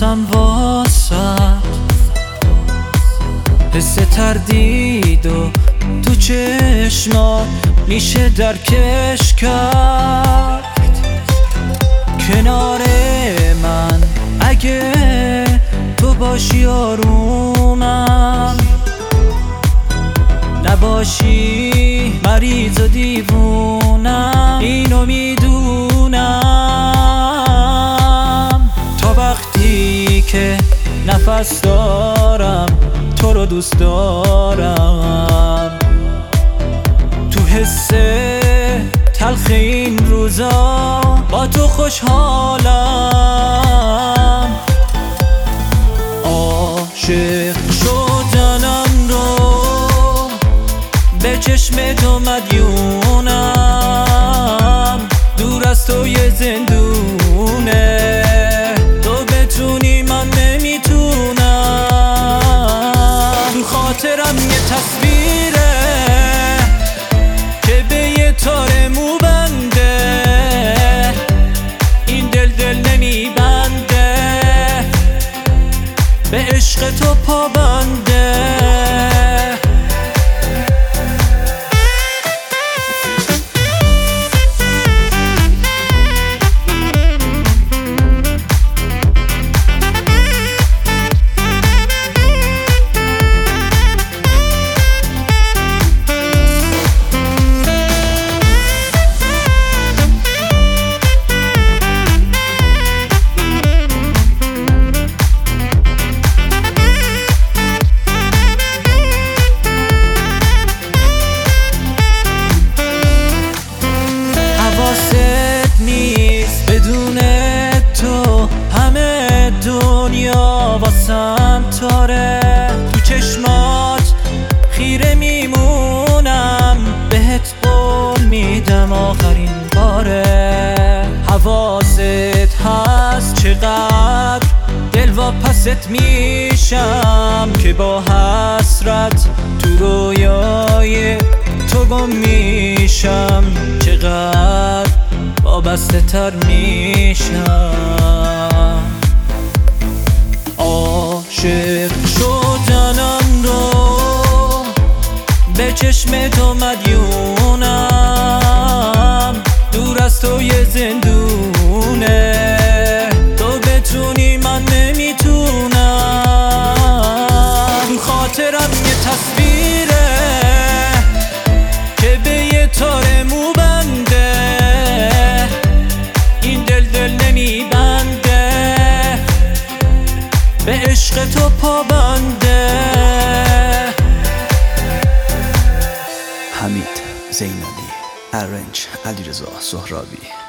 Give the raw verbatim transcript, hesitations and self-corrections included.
هستم واسه حس تردید و تو چشمات میشه درکش کرد. کنار من اگه تو باشی آرومم، نباشی مریض و دیوونم، اینو میدونم. تا وقتی که نفس دارم تو رو دوست دارم. تو حس تلخ این روزا با تو خوشحالم. عاشق شدنم رو به چشم تو مدیونم. دور از تو یه زندونه، تو بتونی من نمیتونم. تو خاطرم یه تصویره که به یه تار مو بنده، این دل دل نمیبنده، به عشق تو پابنده. دنیا واسم تاره، تو چشمات خیره میمونم، بهت قول میدم آخرین باره. حواست هست چقدر دلواپست میشم که با حسرت تو رویای تو گم میشم. چقدر وابسته تر میشم. عاشق شدنم رو به چشم تو مدیونم. دور از تو یه زندونه، تو بتونی من نمیتونم. تو خاطرم یه تصویره که به یه تار مو بنده، این دل دل نمیبنده، به عشق تو پابنده. حمید زینالی، ارنج علیرضا سهرابی.